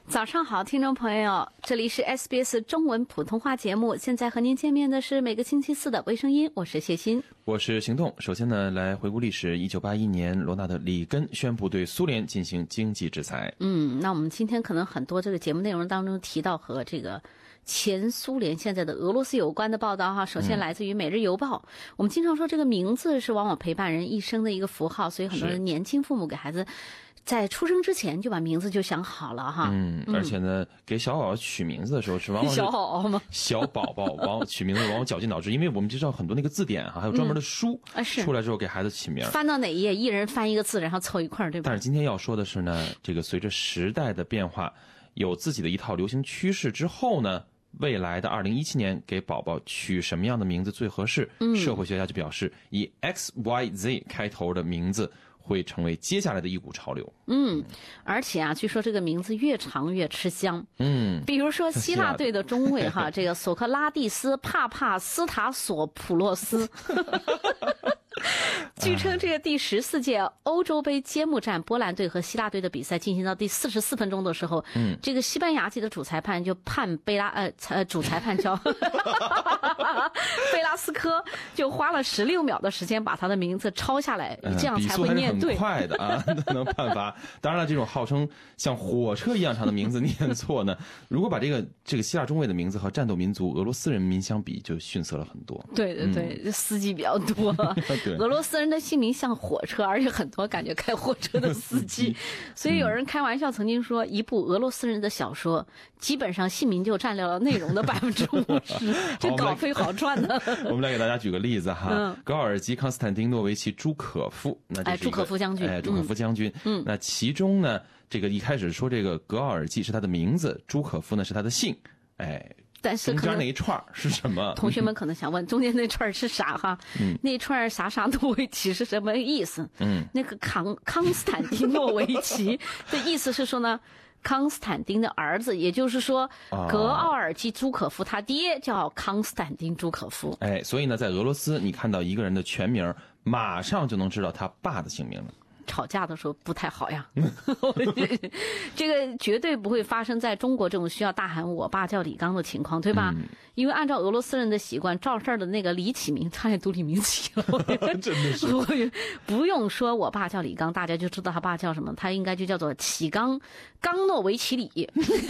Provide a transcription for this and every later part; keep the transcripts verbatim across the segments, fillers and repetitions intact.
早上好，听众朋友，这里是 S B S 中文普通话节目，现在和您见面的是每个星期四的微声音，我是谢欣， 我是行动。首先呢，来回顾历史。一九八一年，罗纳德·里根宣布对苏联进行经济制裁。 嗯，那我们今天可能很多这个节目内容当中提到和这个前苏联现在的俄罗斯有关的报道哈。首先来自于《每日邮报》嗯，我们经常说这个名字是往往陪伴人一生的一个符号，所以很多人年轻父母给孩子在出生之前就把名字就想好了哈。 嗯，而且呢，嗯、给小宝宝取名字的时候是往往是小宝宝吗？ 小宝宝往往取名字往往绞尽脑汁，因为我们知道很多那个字典哈，还有专门的书、 嗯啊、是出来之后给孩子起名， 翻到哪一页，一人翻一个字，然后凑一块，对吧？ 但是今天要说的是呢，这个随着时代的变化，有自己的一套流行趋势之后呢，未来的二零一七年给宝宝取什么样的名字最合适？嗯，社会学家就表示，以 X Y Z 开头的名字会成为接下来的一股潮流。 嗯，而且啊，据说这个名字越长越吃香。 嗯， 比如说希腊队的中卫哈，这个索克拉蒂斯·帕帕斯塔索普洛斯。据称，这个第十四届欧洲杯揭幕战，波兰队和希腊队的比赛进行到第四十四分钟的时候，嗯，这个西班牙籍的主裁判就判贝拉呃呃主裁判叫贝拉斯科，就花了十六秒的时间把他的名字抄下来，嗯、这样才会念对。 很快的啊，能判罚。当然了，这种号称像火车一样长的名字念错呢，如果把这个这个希腊中卫的名字和战斗民族俄罗斯人民相比，就逊色了很多。 对对对，嗯、司机比较多。俄罗斯人的姓名像火车，而且很多感觉开火车的司机，所以有人开玩笑曾经说，一部俄罗斯人的小说基本上姓名就占了内容的百分之五十，这稿费好赚的。 我们来给大家举个例子哈，嗯、高尔基康斯坦丁诺维奇朱可夫，那哎，朱可夫将军， 哎，朱可夫将军，嗯，那其中呢，这个一开始说这个格奥尔基是他的名字，朱可夫呢是他的姓，哎。 但是中间那一串是什么？ 同学们可能想问，中间那串是啥哈？嗯，那串啥啥诺维奇是什么意思？嗯，那个康康斯坦丁诺维奇的意思是说呢，康斯坦丁的儿子，也就是说，格奥尔基朱可夫他爹叫康斯坦丁朱可夫。 哎，所以呢，在俄罗斯，你看到一个人的全名，马上就能知道他爸的姓名了。 吵架的时候不太好呀，这个绝对不会发生在中国这种需要大喊我爸叫李刚的情况，对吧？嗯、因为按照俄罗斯人的习惯，赵事儿的那个李启明差点读李明启了， 真的是不用说我爸叫李刚，大家就知道他爸叫什么，他应该就叫做启刚刚诺维奇里。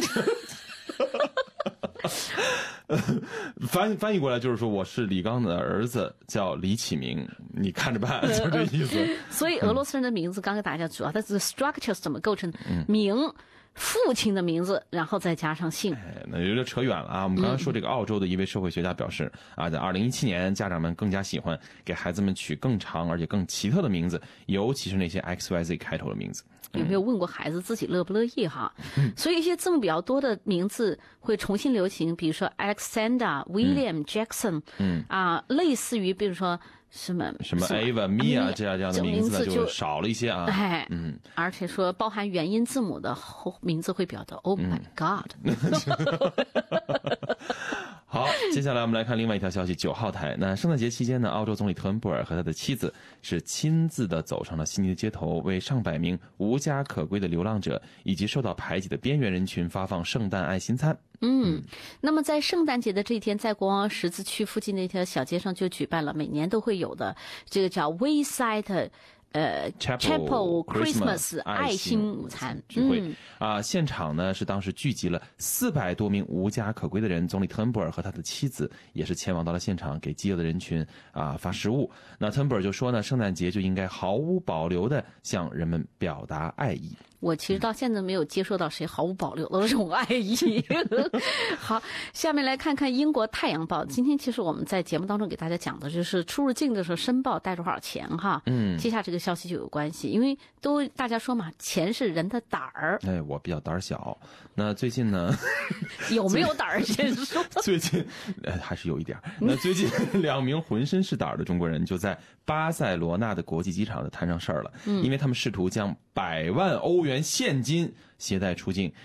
翻翻译过来就是说，我是李刚的儿子，叫李启明，你看着办，就这意思。 所以俄罗斯人的名字，刚给大家主要它的 structure 怎么构成？名。父亲的名字，然后再加上姓。 哎，那有点扯远了啊！我们刚刚说这个澳洲的一位社会学家表示、嗯、啊，在二零一七年，家长们更加喜欢给孩子们取更长而且更奇特的名字，尤其是那些 X Y Z 开头的名字。 有没有问过孩子自己乐不乐意哈？嗯、所以一些字母比较多的名字会重新流行，比如说 Alexander、William、嗯、Jackson， 嗯啊，类似于比如说。什么什么 Ava、Mia 这样这样的名字就少了一些啊， 哎，嗯，而且说包含元音字母的后名字会比较多。Oh my God！、嗯、 好，接下来我们来看另外一条消息，九号台。那圣诞节期间呢，澳洲总理特恩布尔和他的妻子是亲自的走上了悉尼的街头，为上百名无家可归的流浪者以及受到排挤的边缘人群发放圣诞爱心餐。 嗯，那么在圣诞节的这一天，在国王十字区附近的一条小街上就举办了每年都会有的这个叫 Wayside 呃 Chapel Christmas 爱心午餐聚会啊、嗯呃，现场呢是当时聚集了四百多名无家可归的人，总理特恩布尔和他的妻子也是前往到了现场，给饥饿的人群啊、呃、发食物。那特恩布尔就说呢，圣诞节就应该毫无保留的向人们表达爱意。 我其实到现在没有接受到谁毫无保留的这种爱意。好，下面来看看英国太阳报。今天其实我们在节目当中给大家讲的就是出入境的时候申报带多少钱哈。嗯，接下这个消息就有关系，因为都大家说嘛，钱是人的胆儿。 哎，我比较胆小。那最近呢？ 有没有胆儿先说？ 最近、呃、还是有一点。那最近两名浑身是胆儿的中国人就在巴塞罗那的国际机场就摊上事儿了，嗯，因为他们试图将百万欧元现金携带出境。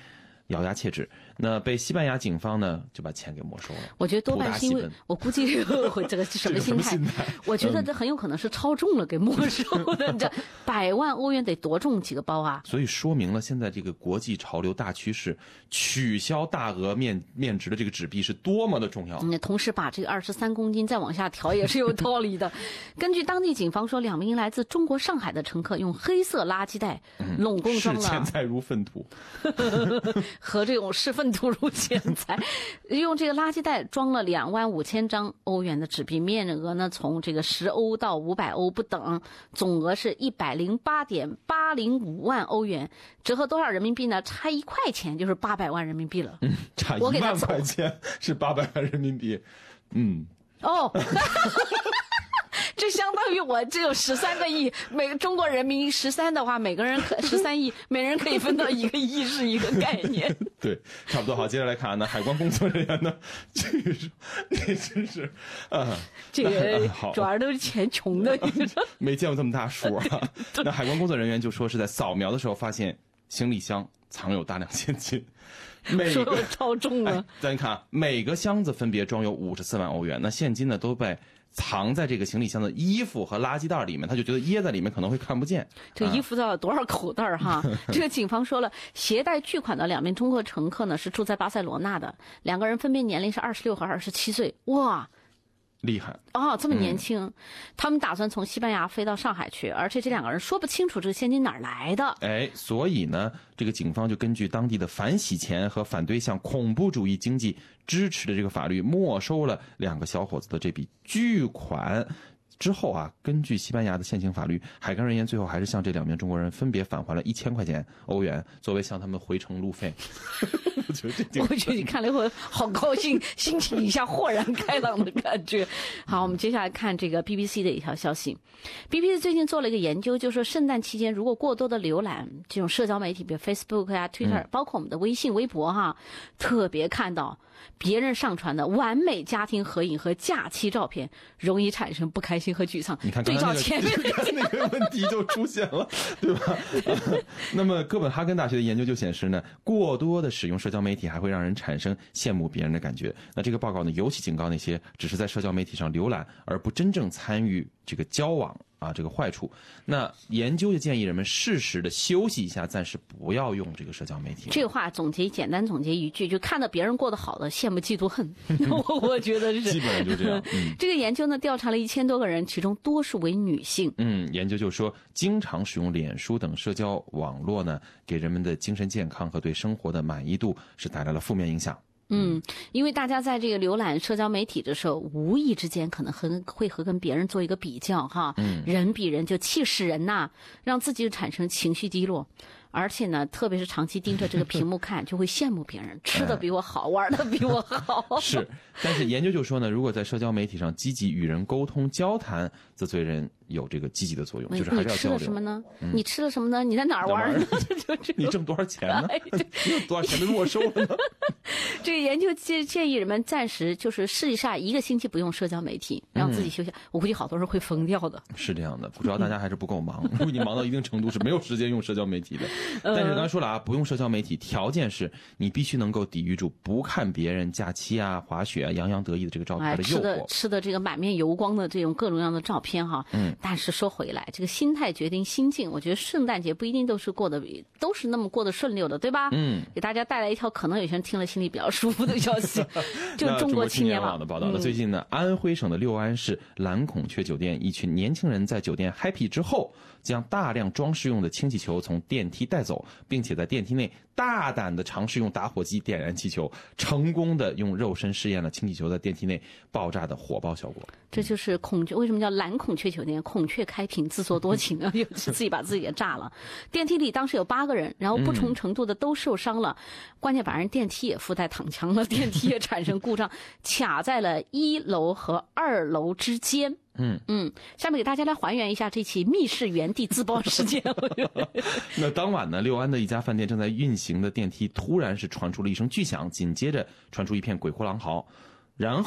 咬牙切齿。那被西班牙警方呢就把钱给没收了。 我觉得多半是因为我估计这个是什么心态？我觉得这很有可能是超重了给没收的。这百万欧元得多重几个包啊？ 所以说明了现在这个国际潮流大趋势，取消大额面面值的这个纸币是多么的重要。 嗯，同时把这个二十三公斤再往下调也是有道理的。根据当地警方说，两名来自中国上海的乘客用黑色垃圾袋拢共装了， 视钱财如粪土， 和这种视粪土如钱财，用这个垃圾袋装了两万五千张欧元的纸币，面额呢从这个十欧到五百欧不等，总额是一百零八点八零五万欧元，折合多少人民币呢？差一块钱就是八百万人民币了。 嗯，差一万块钱是八百万人民币。嗯， 哦。这相当于我只有十三个亿，每个中国人民十三的话，每个人可十三亿，每人可以分到一个亿是一个概念。 对，差不多好。接着来看呢，海关工作人员呢，这个是，你真是啊， 这个主要都是钱穷的， 没见过这么大数啊。那海关工作人员就说是在扫描的时候发现行李箱藏有大量现金。每个超重了， 咱看啊，每个箱子分别装有五十四万欧元，那现金呢都被藏在这个行李箱的衣服和垃圾袋里面，他就觉得掖在里面可能会看不见。 这衣服到多少口袋哈？这个警方说了，携带巨款的两名中国乘客呢是住在巴塞罗那的，两个人分别年龄是二十六和二十七岁。哇！ 厉害哦，这么年轻、嗯，他们打算从西班牙飞到上海去，而且这两个人说不清楚这个现金哪儿来的。 哎，所以呢，这个警方就根据当地的反洗钱和反对向恐怖主义经济支持的这个法律，没收了两个小伙子的这笔巨款。之后啊，根据西班牙的现行法律，海关人员最后还是向这两名中国人分别返还了一千块钱欧元，作为向他们回程路费。我觉得这， 我觉得你看了以后好高兴，心情一下豁然开朗的感觉。好，我们接下来看这个 B B C 的一条消息。B B C 最近做了一个研究，就是说圣诞期间如果过多的浏览这种社交媒体，比如 Facebook 呀、Twitter，、嗯、包括我们的微信、微博哈，特别看到别人上传的完美家庭合影和假期照片，容易产生不开心和沮丧。 你看刚才、那个、 对照前面那个问题就出现了，对吧？呃、那么哥本哈根大学的研究就显示呢，过多的使用社交媒体还会让人产生羡慕别人的感觉。那这个报告呢，尤其警告那些只是在社交媒体上浏览而不真正参与这个交往啊，这个坏处。那研究就建议人们适时的休息一下，暂时不要用这个社交媒体。 这个话总结简单总结一句，就看到别人过得好的，羡慕嫉妒恨。我我觉得是基本上就这样。嗯、 这个研究呢，调查了一千多个人，其中多数为女性。 嗯，研究就说，经常使用脸书等社交网络呢，给人们的精神健康和对生活的满意度是带来了负面影响。 嗯，因为大家在这个浏览社交媒体的时候，无意之间可能和会和跟别人做一个比较哈，嗯，人比人就气死人呐，让自己产生情绪低落。而且呢，特别是长期盯着这个屏幕看，就会羡慕别人吃的比我好，玩的比我好。 是，但是研究就说呢，如果在社交媒体上积极与人沟通交谈，则对人有这个积极的作用，就是还是要交流。 你吃了什么呢？嗯、你吃了什么呢？你在哪儿玩呢？就这你挣多少钱呢？你有多少钱被没收了呢？ 这个研究建建议人们暂时就是试一下一个星期不用社交媒体，让自己休息。嗯、我估计好多人会疯掉的。 是这样的，主要大家还是不够忙。如果你忙到一定程度，是没有时间用社交媒体的。但是刚才说了啊，不用社交媒体，条件是你必须能够抵御住不看别人假期啊、滑雪啊、洋洋得意的这个照片的诱惑。 吃的吃的这个满面油光的这种各种各样的照片哈。嗯。但是说回来，这个心态决定心境。我觉得圣诞节不一定都是过得都是那么过得顺溜的，对吧？嗯。给大家带来一条可能有些人听了心里比较舒服的消息，就是中国青年网的报道了。最近呢，安徽省的六安市蓝孔雀酒店，一群年轻人在酒店 happy 之后，将大量装饰用的氢气球从电梯带走，并且在电梯内大胆地尝试用打火机点燃气球，成功的用肉身试验了氢气球在电梯内爆炸的火爆效果。 这就是孔雀，为什么叫蓝孔雀酒店？孔雀开屏，自作多情啊，又是自己把自己给炸了。电梯里当时有八个人，然后不同程度的都受伤了，嗯、关键把人电梯也附带躺枪了，电梯也产生故障，卡在了一楼和二楼之间。嗯嗯，下面给大家来还原一下这起密室原地自爆事件。 那当晚呢，六安的一家饭店正在运行的电梯突然是传出了一声巨响，紧接着传出一片鬼哭狼嚎，然后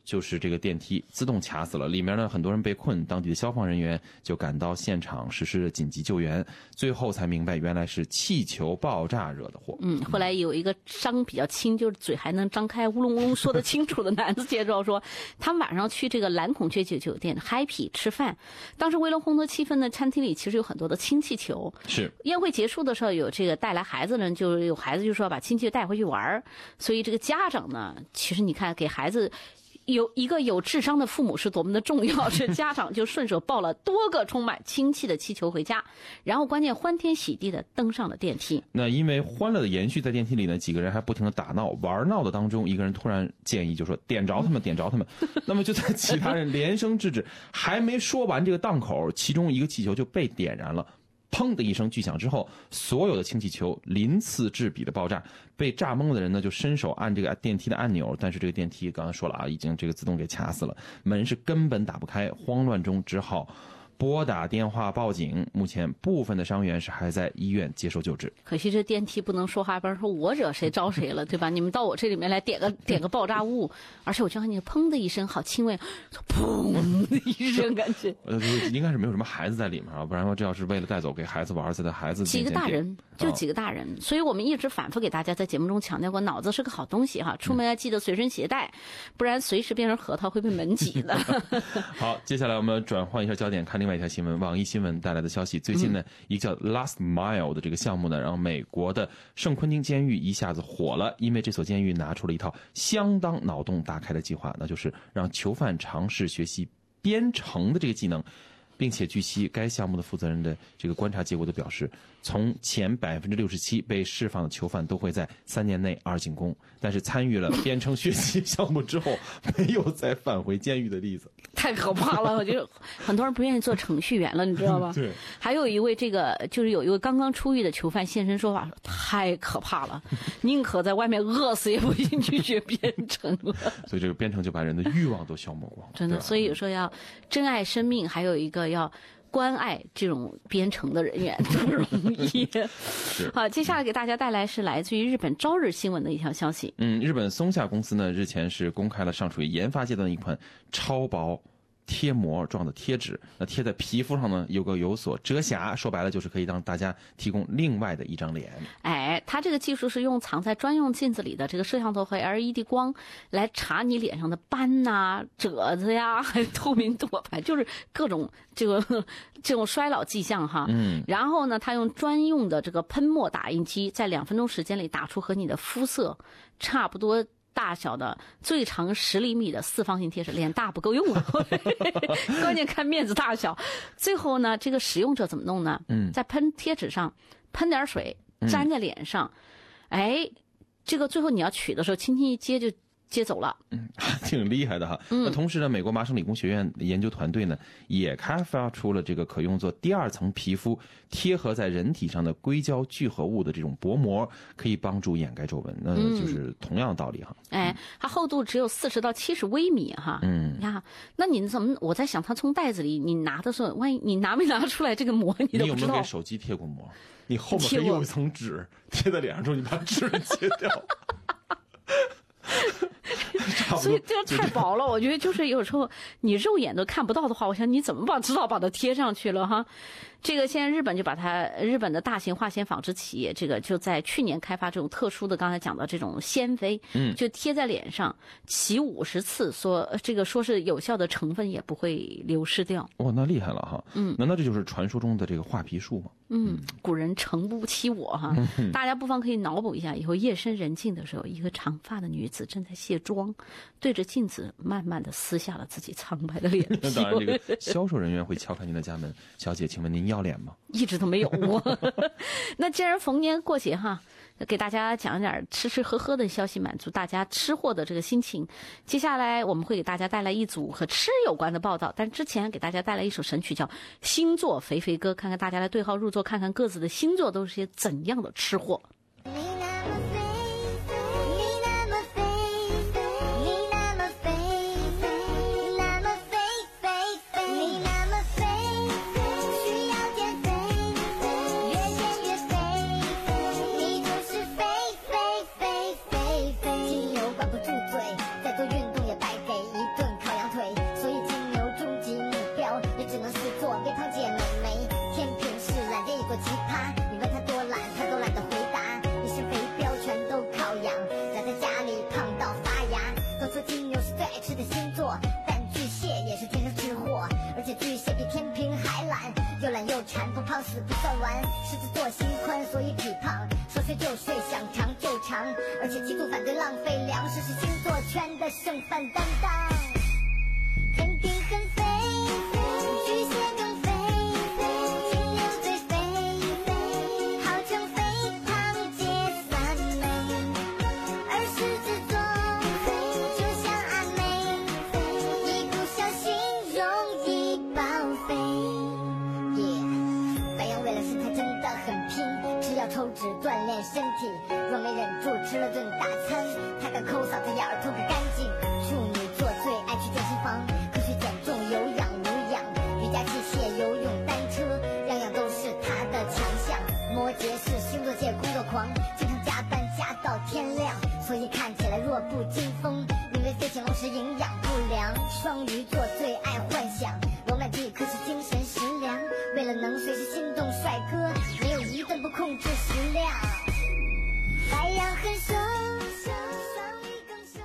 就是这个电梯自动卡死了，里面呢很多人被困，当地的消防人员就赶到现场实施紧急救援，最后才明白原来是气球爆炸惹的祸。 嗯，后来有一个伤比较轻，就是嘴还能张开乌龙乌龙说得清楚的男子介绍说，他们晚上去这个蓝孔雀酒店 happy 吃饭，当时为了烘托气氛呢，餐厅里其实有很多的氢气球。 是宴会结束的时候，有这个带来孩子呢，就有孩子就说把氢气球带回去玩，所以这个家长呢，其实你看给孩子。有一个有智商的父母是多么的重要，这家长就顺手抱了多个充满氢气的气球回家，然后关键欢天喜地的登上了电梯。 那因为欢乐的延续，在电梯里呢，几个人还不停的打闹玩闹的当中，一个人突然建议就说点着他们，点着他们。那么就在其他人连声制止，还没说完这个档口，其中一个气球就被点燃了。砰的一声巨响之后，所有的氢气球鳞次栉比的爆炸，被炸懵的人呢就伸手按这个电梯的按钮，但是这个电梯刚才说了啊，已经这个自动给卡死了，门是根本打不开，慌乱中只好拨打电话报警，目前部分的伤员是还在医院接受救治。 可惜这电梯不能说话，不然说我惹谁招谁了，对吧？你们到我这里面来点个点个爆炸物，而且我就看你砰的一声，好轻微，砰的一声感觉。 呃，应该是没有什么孩子在里面啊，不然说这要是为了带走给孩子玩，在孩子几个大人，就几个大人，哦、所以我们一直反复给大家在节目中强调过，脑子是个好东西哈，出门要记得随身携带，嗯、不然随时变成核桃会被门挤的。 好，接下来我们转换一下焦点，看另外一条新闻，网易新闻带来的消息。最近呢，嗯、一个叫 Last Mile 的这个项目呢，让美国的圣昆汀监狱一下子火了，因为这所监狱拿出了一套相当脑洞大开的计划，那就是让囚犯尝试学习编程的这个技能。并且据悉，该项目的负责人的这个观察结果都表示，从前百分之六十七被释放的囚犯都会在三年内二进宫，但是参与了编程学习项目之后，没有再返回监狱的例子。 太可怕了！我觉得很多人不愿意做程序员了，你知道吧？ 对。还有一位这个就是有一位刚刚出狱的囚犯现身说法，太可怕了，宁可在外面饿死也不进去学编程了。 所以这个编程就把人的欲望都消磨光， 真的。所以有时候要珍爱生命，还有一个要关爱这种编程的人员不容易。好，接下来给大家带来是来自于日本朝日新闻的一条消息。 嗯，日本松下公司呢日前是公开了尚处于研发阶段的一款超薄贴膜状的贴纸，那贴在皮肤上呢有个有所遮瑕，说白了就是可以让大家提供另外的一张脸。 哎，它这个技术是用藏在专用镜子里的这个摄像头和 L E D 光来查你脸上的斑呐、啊、褶子呀，还有透明度，反正就是各种这个这种衰老迹象哈。 嗯。 然后呢，它用专用的这个喷墨打印机，在两分钟时间里打出和你的肤色差不多大小的最长十厘米的四方形贴纸，脸大不够用啊，关键看面子大小。最后呢，这个使用者怎么弄呢？ 嗯， 在喷贴纸上喷点水，粘在脸上，嗯、哎，这个最后你要取的时候，轻轻一接就接走了。 嗯，挺厉害的哈。 嗯、 那同时呢，美国麻省理工学院研究团队呢也开发出了这个可用作第二层皮肤贴合在人体上的硅胶聚合物的这种薄膜，可以帮助掩盖皱纹。那就是同样的道理哈。 嗯、哎，它厚度只有四十到七十微米哈。 嗯呀，那你怎么？我在想，它从袋子里你拿的时候，万一你拿没拿出来这个膜，你都不知道。 你有没有给手机贴过膜？你后面还有一层纸贴在脸上之后，你把纸揭掉。 所以这太薄了，我觉得就是有时候你肉眼都看不到的话，我想你怎么把知道把它贴上去了哈？这个现在日本就把它，日本的大型化纤纺织企业，这个就在去年开发这种特殊的，刚才讲的这种纤维， 嗯， 就贴在脸上，骑五十次，说这个说是有效的成分也不会流失掉。 哇，那厉害了哈！ 嗯， 难道这就是传说中的这个画皮术吗？ 嗯，古人诚不欺我哈， 嗯、 大家不妨可以脑补一下，以后夜深人静的时候，一个长发的女子正在卸妆，对着镜子慢慢的撕下了自己苍白的脸皮。 当然，这个销售人员会敲开您的家门，小姐，请问您要脸吗？ 一直都没有过。那既然逢年过节哈，给大家讲一点吃吃喝喝的消息，满足大家吃货的这个心情。接下来我们会给大家带来一组和吃有关的报道，但之前给大家带来一首神曲叫《星座肥肥歌》，看看大家来对号入座，看看各自的星座都是些怎样的吃货。 管不住嘴，再多运动也白给一顿。 而且企图反对浪费粮食是星座圈的剩饭担当。肯定很肥，巨蟹更肥，金牛最肥，号称肥胖解散美，而狮子座就像阿妹，一不小心容易报废。耶，白羊为了身材真的很拼，只要抽脂锻炼身体，若没忍住吃了顿大餐，他敢抠嗓子眼儿吐个干净。处女座最爱去健身房，科学减重有氧无氧，瑜伽器械游泳单车，样样都是他的强项。摩羯是星座界工作狂，经常加班加到天亮，所以看起来弱不禁风，因为飞行龙是营养不良。双鱼座最爱幻想，罗曼蒂克是精神食粮，为了能随时心动帅哥，没有一顿不控制食量。白羊很瘦，双鱼更瘦。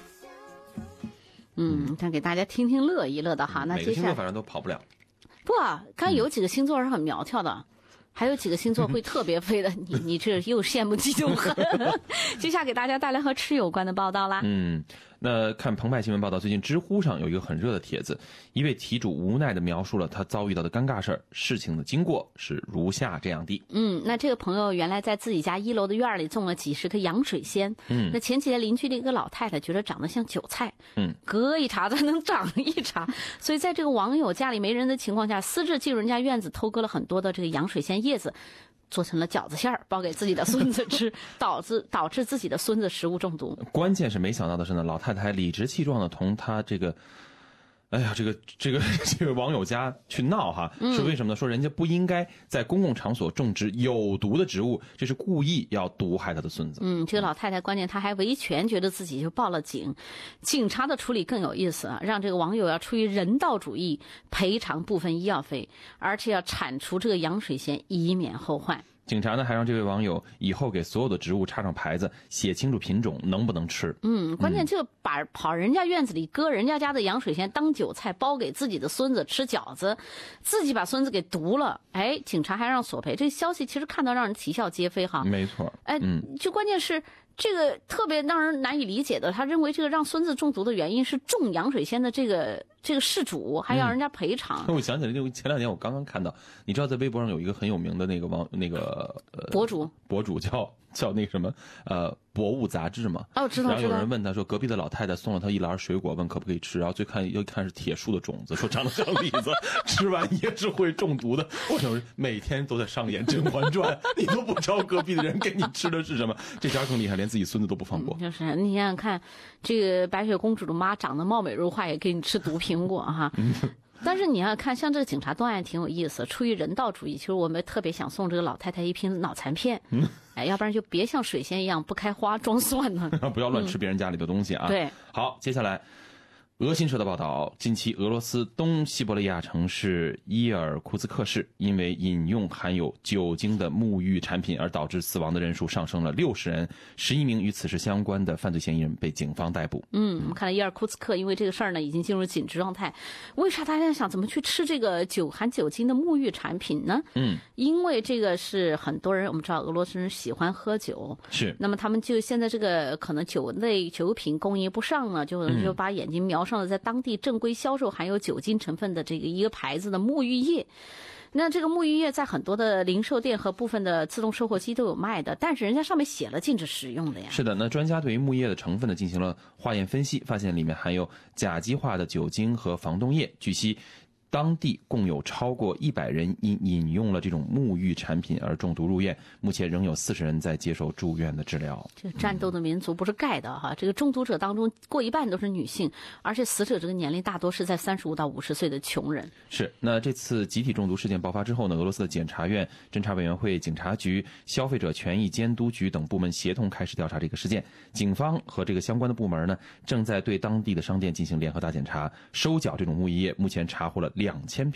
嗯，想给大家听听乐一乐的哈。那每个接下来星座反正都跑不了。 不啊，刚有几个星座是很苗条的。还有几个星座会特别飞的，你你这又羡慕嫉妒恨。接下来给大家带来和吃有关的报道啦。 嗯，那看澎湃新闻报道，最近知乎上有一个很热的帖子，一位题主无奈地描述了他遭遇到的尴尬事儿，事情的经过是如下这样的。 嗯，那这个朋友原来在自己家一楼的院里种了几十棵洋水仙。嗯，那前几天邻居的一个老太太觉得长得像韭菜，嗯，割一茬才能长一茬，所以在这个网友家里没人的情况下，私自进入人家院子偷割了很多的这个洋水仙叶子，做成了饺子馅儿，包给自己的孙子吃，导致导致自己的孙子食物中毒。 关键是没想到的是呢，老太太理直气壮的同他这个，哎呀，这个这个这个网友家去闹哈，是为什么呢？说人家不应该在公共场所种植有毒的植物，这是故意要毒害他的孙子。 嗯，这个老太太关键她还维权，觉得自己就报了警。警察的处理更有意思啊，让这个网友要出于人道主义赔偿部分医药费，而且要铲除这个洋水仙，以免后患。 警察呢还让这位网友以后给所有的植物插上牌子，写清楚品种能不能吃。 嗯，关键就把跑人家院子里割人家家的洋水仙当韭菜包给自己的孙子吃饺子，自己把孙子给毒了。哎，警察还让索赔，这消息其实看到让人啼笑皆非哈。 没错。 哎，嗯，就关键是这个特别让人难以理解的，他认为这个让孙子中毒的原因是种洋水仙的这个这个事主还要人家赔偿。 嗯、我想起来，前两年我刚刚看到，你知道在微博上有一个很有名的那个网那个呃博主， 博主叫叫那个什么呃博物杂志嘛。 哦，知道。 然后有人问他说，隔壁的老太太送了他一篮水果，问可不可以吃，然后最看又看是铁树的种子，说长得像李子，吃完也是会中毒的。我想说，每天都在上演《甄嬛传》，你都不知道隔壁的人给你吃的是什么，这家更厉害，连自己孙子都不放过。 嗯、就是你想想看，这个白雪公主的妈长得貌美如花，也给你吃毒苹果哈。但是你要看，像这个警察断案挺有意思，出于人道主义，其实我们特别想送这个老太太一瓶脑残片，嗯、哎，要不然就别像水仙一样不开花装蒜呢。 不要乱吃别人家里的东西啊。 嗯、对， 好，接下来。俄新社的报道，近期俄罗斯东西伯利亚城市伊尔库茨克市因为饮用含有酒精的沐浴产品而导致死亡的人数上升了六十人，十一名与此事相关的犯罪嫌疑人被警方逮捕。 嗯，我们看到伊尔库茨克因为这个事儿呢，已经进入紧急状态。为啥大家想怎么去吃这个酒含酒精的沐浴产品呢？嗯，因为这个是很多人，我们知道俄罗斯人喜欢喝酒， 是， 那么他们就现在这个可能酒类酒品供应不上呢，就就把眼睛瞄上了在当地正规销售含有酒精成分的这个一个牌子的沐浴液。那这个沐浴液在很多的零售店和部分的自动售货机都有卖的，但是人家上面写了禁止使用的呀。 是的，那专家对于沐浴液的成分呢进行了化验分析，发现里面含有甲基化的酒精和防冻液。据悉，当地共有超过一百人因饮用了这种沐浴产品而中毒入院，目前仍有四十人在接受住院的治疗。 这个战斗的民族不是盖的哈，这个中毒者当中过一半都是女性，而且死者这个年龄大多是在三十五到五十岁的穷人。 是，那这次集体中毒事件爆发之后呢，俄罗斯的检察院、侦查委员会、警察局、消费者权益监督局等部门协同开始调查这个事件。警方和这个相关的部门呢，正在对当地的商店进行联合大检查，收缴这种沐浴液，目前查获了两千瓶。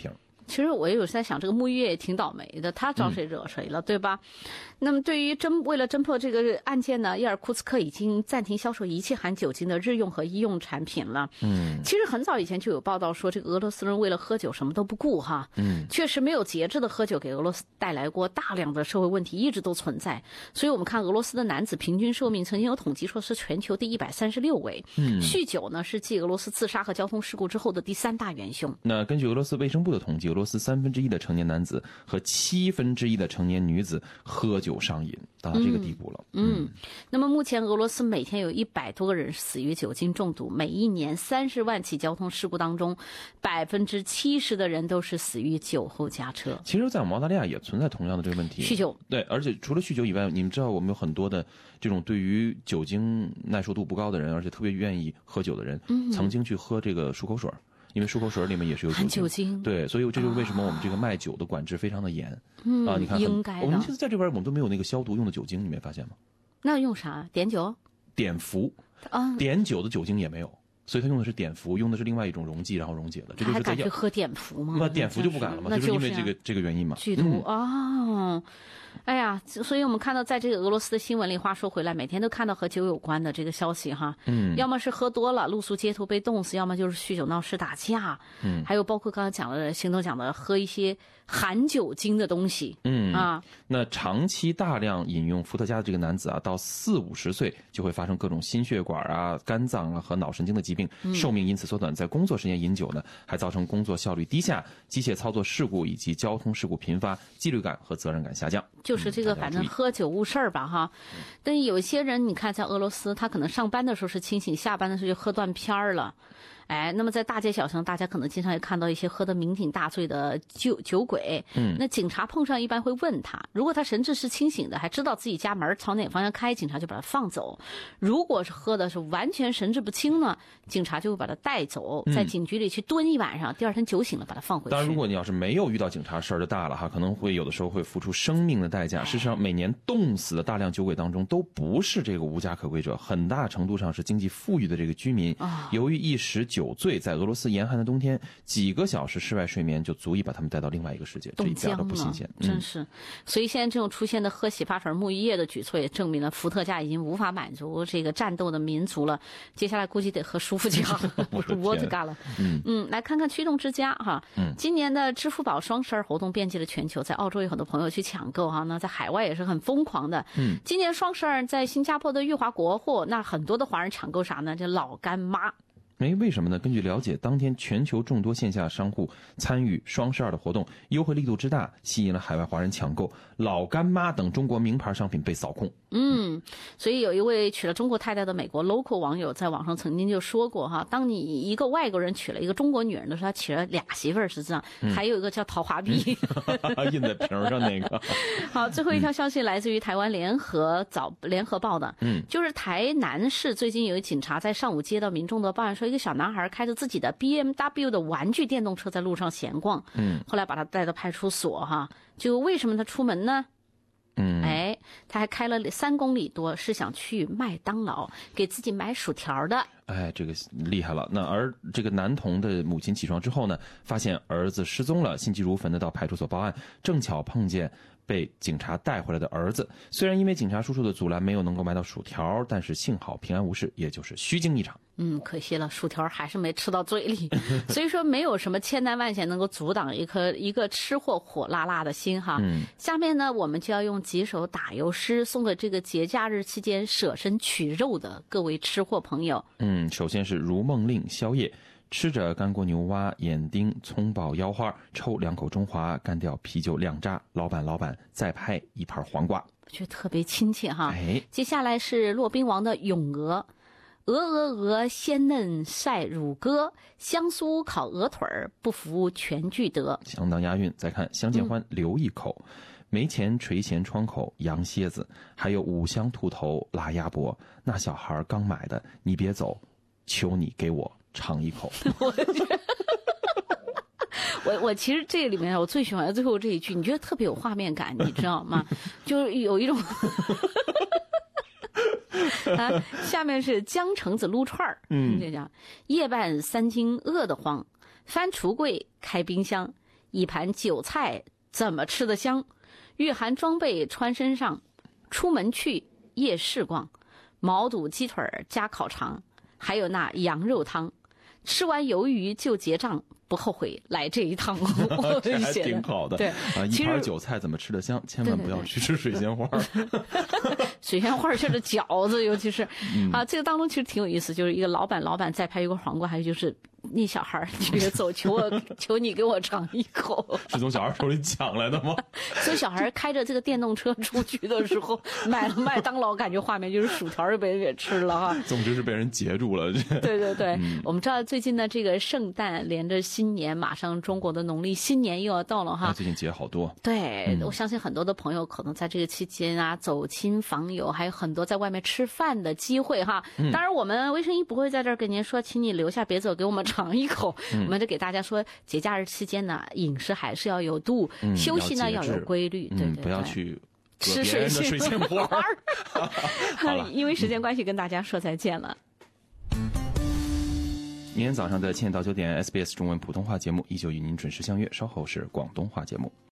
其实我也有在想，这个沐浴液也挺倒霉的，他招谁惹谁了，嗯、对吧？那么对于侦为了侦破这个案件呢，伊尔库茨克已经暂停销售一切含酒精的日用和医用产品了。嗯，其实很早以前就有报道说，这个俄罗斯人为了喝酒什么都不顾哈。嗯，确实没有节制的喝酒给俄罗斯带来过大量的社会问题，一直都存在。所以我们看俄罗斯的男子平均寿命曾经有统计说是全球第一百三十六位。嗯，酗酒呢是继俄罗斯自杀和交通事故之后的第三大元凶。 那根据俄罗斯卫生部的统计，俄罗斯三分之一的成年男子和七分之一的成年女子喝酒上瘾，到这个地步了。 嗯，嗯那么目前俄罗斯每天有一百多个人死于酒精中毒，每一年三十万起交通事故当中，百分之七十的人都是死于酒后驾车。 其实，在我们澳大利亚也存在同样的这个问题， 酗酒。 对，而且除了酗酒以外，你们知道我们有很多的这种对于酒精耐受度不高的人，而且特别愿意喝酒的人，嗯、曾经去喝这个漱口水。因为漱口水里面也是有酒精， 酒精对，所以这就是为什么我们这个卖酒的管制非常的严。嗯啊，你看， 应该的。 我们现在在这边我们都没有那个消毒用的酒精，你没发现吗？ 那用啥？碘酒？ 碘伏啊，碘酒的酒精也没有，所以他用的是碘伏，用的是另外一种溶剂，然后溶解的。这就是在还敢去喝碘伏吗？ 那碘伏就不敢了嘛， 就是因为这个这个原因嘛。 剧毒哦。哎呀，所以我们看到，在这个俄罗斯的新闻里，话说回来，每天都看到和酒有关的这个消息哈。嗯。要么是喝多了露宿街头被冻死，要么就是酗酒闹事打架。嗯。还有包括刚才讲的，行动讲的，喝一些含酒精的东西。嗯。啊。 那长期大量饮用伏特加的这个男子啊，到四五十岁就会发生各种心血管啊、肝脏啊和脑神经的疾病，嗯、寿命因此缩短。在工作时间饮酒呢，还造成工作效率低下、机械操作事故以及交通事故频发、纪律感和责任感下降。 就是这个，反正喝酒误事儿吧，哈。但有些人，你看在俄罗斯，他可能上班的时候是清醒，下班的时候就喝断片儿了。哎，那么在大街小巷，大家可能经常也看到一些喝得酩酊大醉的酒酒鬼。嗯，那警察碰上一般会问他，如果他神志是清醒的，还知道自己家门朝哪个方向开，警察就把他放走；如果是喝的是完全神志不清呢，警察就会把他带走，在警局里去蹲一晚上，第二天酒醒了把他放回去。 当然，如果你要是没有遇到警察，事儿就大了哈，可能会有的时候会付出生命的代价。事实上，每年冻死的大量酒鬼当中，都不是这个无家可归者，很大程度上是经济富裕的这个居民。哦、由于一时酒醉，在俄罗斯严寒的冬天，几个小时室外睡眠就足以把他们带到另外一个世界，这一点都不新鲜。 嗯、真是，所以现在这种出现的喝洗发水、沐浴液的举措，也证明了伏特加已经无法满足这个战斗的民族了。接下来估计得喝舒肤佳了，不是沃特嘎了。嗯嗯，来看看驱动之家哈。嗯，今年的支付宝双十二活动遍及了全球，在澳洲有很多朋友去抢购哈，那在海外也是很疯狂的。嗯，今年双十二在新加坡的裕华国货，那很多的华人抢购啥呢？这老干妈。 哎，为什么呢？根据了解，当天全球众多线下商户参与双十二的活动，优惠力度之大，吸引了海外华人抢购，老干妈等中国名牌商品被扫空。 嗯，所以有一位娶了中国太太的美国 local 网友在网上曾经就说过哈，当你一个外国人娶了一个中国女人的时候，他娶了俩媳妇儿，实际上、嗯、还有一个叫桃花币， 嗯、印在瓶上那个。 好，最后一条消息来自于台湾联合早联合报的，嗯，就是台南市最近有一警察在上午接到民众的报案，说一个小男孩开着自己的 B M W 的玩具电动车在路上闲逛，嗯，后来把他带到派出所哈，就为什么他出门呢？嗯，哎，他还开了三公里多，是想去麦当劳给自己买薯条的。 哎，这个厉害了。那而这个男童的母亲起床之后呢，发现儿子失踪了，心急如焚的到派出所报案，正巧碰见被警察带回来的儿子。虽然因为警察叔叔的阻拦没有能够买到薯条，但是幸好平安无事，也就是虚惊一场。 嗯，可惜了，薯条还是没吃到嘴里。所以说，没有什么千难万险能够阻挡一颗一个吃货火辣辣的心哈。嗯。下面呢，我们就要用几首打油诗送给这个节假日期间舍身取肉的各位吃货朋友。 嗯，首先是如梦令宵夜。吃着干锅牛蛙、眼丁、葱爆腰花，抽两口中华，干掉啤酒两扎。老板，老板，再拍一盘黄瓜。 我觉得特别亲切哈。 哎， 接下来是骆宾王的咏鹅，鹅鹅鹅，鲜嫩晒乳鸽，香酥烤鹅腿儿，不服全聚德。 相当押韵。再看相见欢，留一口。嗯，没钱垂涎窗口，羊蝎子，还有五香兔头拉鸭脖。那小孩刚买的，你别走，求你给我尝一口。 我我其实这里面我最喜欢最后这一句，你觉得特别有画面感，你知道吗？就是有一种啊，下面是姜橙子撸串儿，嗯，这叫夜半三更饿得慌，翻橱柜开冰箱， 一盘韭菜怎么吃得香？御寒装备穿身上，出门去夜市逛，毛肚鸡腿加烤肠，还有那羊肉汤。吃完鱿鱼就结账，不后悔来这一趟。 这还挺好的。 对啊，一盘韭菜怎么吃得香？千万不要去吃水仙花。 水仙花就是饺子，尤其是、 嗯、 啊，这个当中其实挺有意思，就是一个老板，老板再拍一个黄瓜，还有就是那小孩你别走，求我，求你给我尝一口。 是从小孩手里抢来的吗？ 所以小孩开着这个电动车出去的时候，买了麦当劳，感觉画面就是薯条就被人给吃了哈。 总之是被人截住了。 对对对、 嗯， 我们知道最近的这个圣诞连着新年，马上中国的农历新年又要到了哈。 啊、最近节好多。 对、 嗯， 我相信很多的朋友可能在这个期间啊，走亲访友，还有很多在外面吃饭的机会哈。 嗯、 当然，我们微生医不会在这儿跟您说，请你留下别走，给我们尝一口。 嗯、 我们就给大家说，节假日期间呢，饮食还是要有度， 嗯、 休息呢要有规律，对对对， 不要去吃水水仙花。 好了，因为时间关系，跟大家说再见了。 明天早上的七点到九点 ，S B S 中文普通话节目依旧与您准时相约，稍后是广东话节目。